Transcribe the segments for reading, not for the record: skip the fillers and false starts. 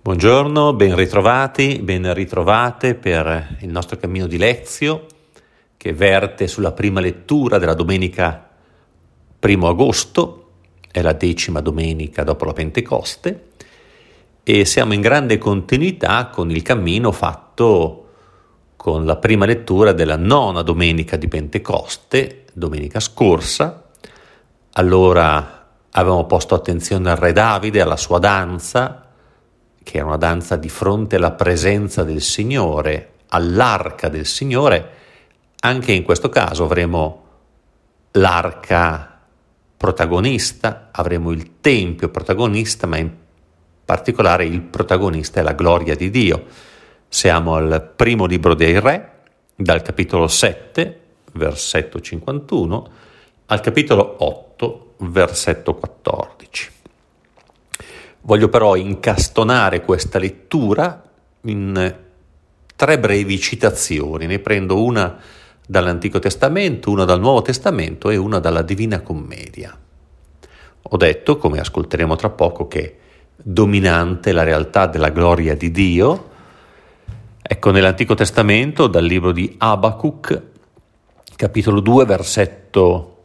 Buongiorno, ben ritrovati, ben ritrovate per il nostro cammino di Lezio che verte sulla prima lettura della domenica 1 agosto, è la 10ª domenica dopo la Pentecoste e siamo in grande continuità con il cammino fatto con la prima lettura della 9ª domenica di Pentecoste, domenica scorsa. Allora avevamo posto attenzione al re Davide, alla sua danza, che era una danza di fronte alla presenza del Signore, all'arca del Signore. Anche in questo caso avremo l'arca protagonista, avremo il Tempio protagonista, ma in particolare il protagonista è la gloria di Dio. Siamo al primo libro dei Re, dal capitolo 7, versetto 51, al capitolo 8, versetto 14. Voglio però incastonare questa lettura in 3 brevi citazioni. Ne prendo una dall'Antico Testamento, una dal Nuovo Testamento e una dalla Divina Commedia. Ho detto, come ascolteremo tra poco, che dominante la realtà della gloria di Dio. Ecco, nell'Antico Testamento, dal libro di Abacuc, capitolo 2, versetto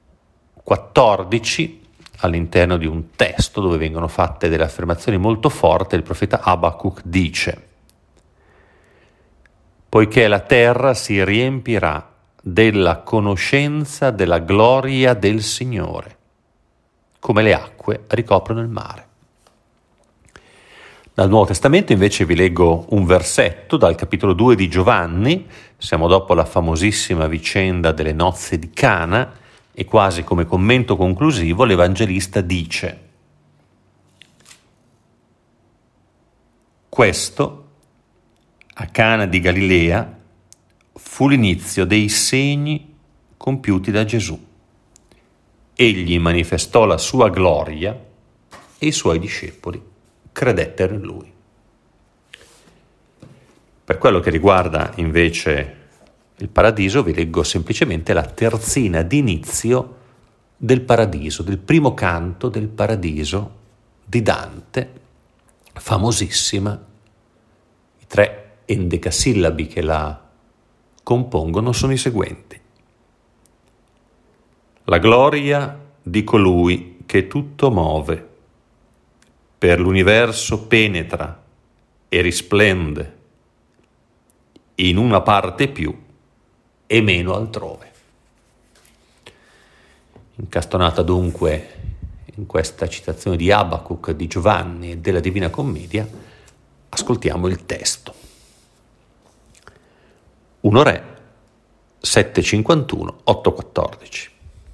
14, all'interno di un testo dove vengono fatte delle affermazioni molto forti, il profeta Abacuc dice: «Poiché la terra si riempirà della conoscenza della gloria del Signore, come le acque ricoprono il mare». Dal Nuovo Testamento invece vi leggo un versetto dal capitolo 2 di Giovanni, siamo dopo la famosissima vicenda delle nozze di Cana, e quasi come commento conclusivo l'Evangelista dice: «Questo, a Cana di Galilea, fu l'inizio dei segni compiuti da Gesù. Egli manifestò la sua gloria e i suoi discepoli credettero in lui». Per quello che riguarda invece il paradiso, vi leggo semplicemente la terzina d'inizio del paradiso, del primo canto del paradiso di Dante, famosissima. I 3 endecasillabi che la compongono sono i seguenti: «La gloria di colui che tutto muove, per l'universo penetra e risplende, in una parte più e meno altrove». Incastonata dunque in questa citazione di Abacuc, di Giovanni e della Divina Commedia, ascoltiamo il testo. 1 Re 7:51, 8:14.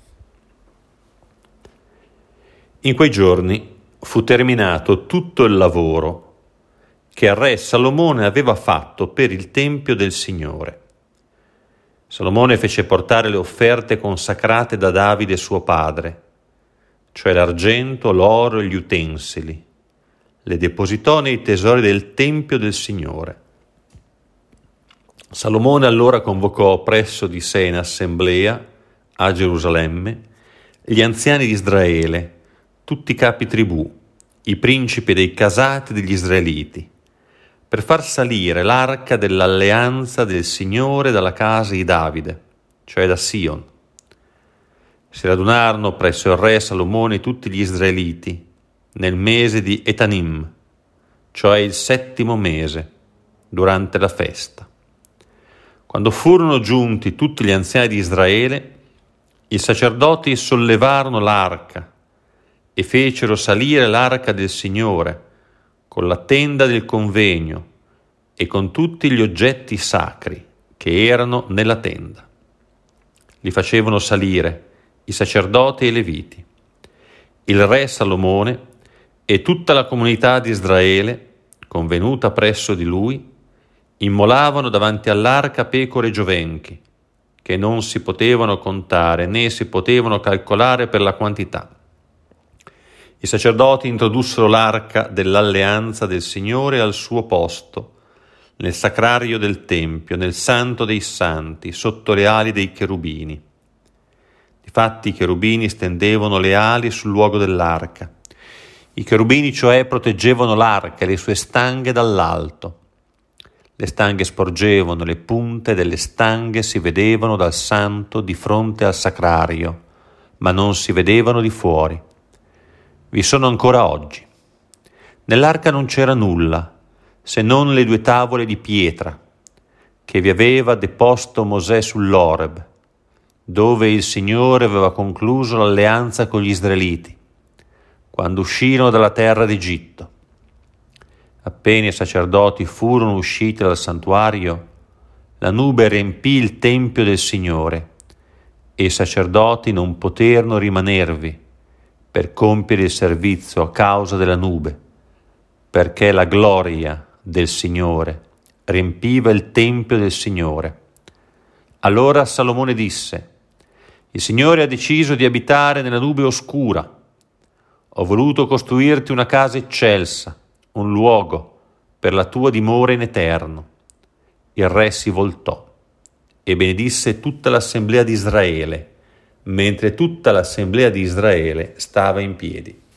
In quei giorni fu terminato tutto il lavoro che il re Salomone aveva fatto per il Tempio del Signore. Salomone fece portare le offerte consacrate da Davide suo padre, cioè l'argento, l'oro e gli utensili. Le depositò nei tesori del Tempio del Signore. Salomone allora convocò presso di sé in assemblea, a Gerusalemme, gli anziani di Israele, tutti i capi tribù, i principi dei casati degli israeliti, per far salire l'arca dell'alleanza del Signore dalla casa di Davide, cioè da Sion. Si radunarono presso il re Salomone tutti gli israeliti nel mese di Etanim, cioè il 7° mese, durante la festa. Quando furono giunti tutti gli anziani di Israele, i sacerdoti sollevarono l'arca e fecero salire l'arca del Signore con la tenda del convegno e con tutti gli oggetti sacri che erano nella tenda. Li facevano salire i sacerdoti e i leviti. Il re Salomone e tutta la comunità di Israele, convenuta presso di lui, immolavano davanti all'arca pecore e giovenchi, che non si potevano contare né si potevano calcolare per la quantità. I sacerdoti introdussero l'arca dell'alleanza del Signore al suo posto, nel sacrario del Tempio, nel Santo dei Santi, sotto le ali dei cherubini. Difatti i cherubini stendevano le ali sul luogo dell'arca. I cherubini, cioè, proteggevano l'arca e le sue stanghe dall'alto. Le stanghe sporgevano, le punte delle stanghe si vedevano dal santo di fronte al sacrario, ma non si vedevano di fuori. Vi sono ancora oggi. Nell'arca non c'era nulla, se non le 2 tavole di pietra che vi aveva deposto Mosè sull'Oreb, dove il Signore aveva concluso l'alleanza con gli israeliti, quando uscirono dalla terra d'Egitto. Appena i sacerdoti furono usciti dal santuario, la nube riempì il tempio del Signore e i sacerdoti non poterono rimanervi per compiere il servizio a causa della nube, perché la gloria del Signore riempiva il tempio del Signore. Allora Salomone disse: «Il Signore ha deciso di abitare nella nube oscura. Ho voluto costruirti una casa eccelsa, un luogo per la tua dimora in eterno». Il re si voltò e benedisse tutta l'assemblea di Israele, mentre tutta l'assemblea di Israele stava in piedi.